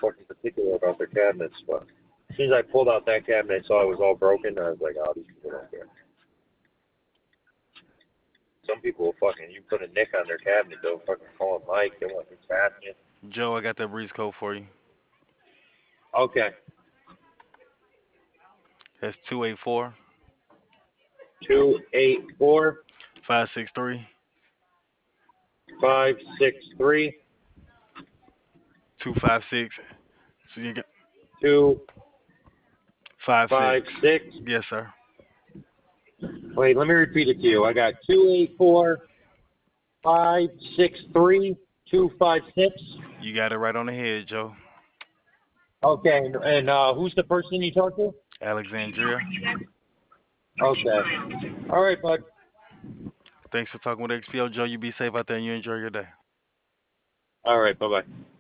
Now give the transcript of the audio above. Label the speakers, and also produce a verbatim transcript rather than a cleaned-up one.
Speaker 1: fucking particular about their cabinets, but as soon as I pulled out that cabinet, I saw it was all broken. I was like, oh, these people don't care. Some people will fucking, you put a nick on their cabinet, they'll fucking call it Mike. They want to fast you.
Speaker 2: Joe, I got that breeze code for you.
Speaker 1: Okay.
Speaker 2: That's two eight four,
Speaker 1: Two eight four
Speaker 2: five six three,
Speaker 1: five six three
Speaker 2: two five six. So you get
Speaker 1: two
Speaker 2: five six.
Speaker 1: five six.
Speaker 2: Yes, sir.
Speaker 1: Wait, let me repeat it to you. I got two eight four five six three two five six.
Speaker 2: You got it right on the head, Joe.
Speaker 1: Okay, and, and uh, who's the person you talked to?
Speaker 2: Alexandria.
Speaker 1: Okay. All right, bud.
Speaker 2: Thanks for talking with X P O, Joe. You be safe out there and you enjoy your day.
Speaker 1: All right, bye bye.